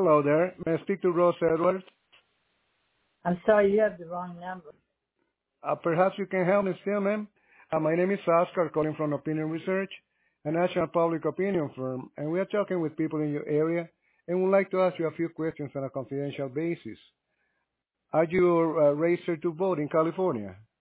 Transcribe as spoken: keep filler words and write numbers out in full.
Hello there. May I speak to Rose Edwards? I'm sorry, you have the wrong number. Uh, perhaps you can help me still, ma'am. Uh, my name is Oscar, calling from Opinion Research, a national public opinion firm, and we are talking with people in your area and would like to ask you a few questions on a confidential basis. Are you uh, registered to vote in California?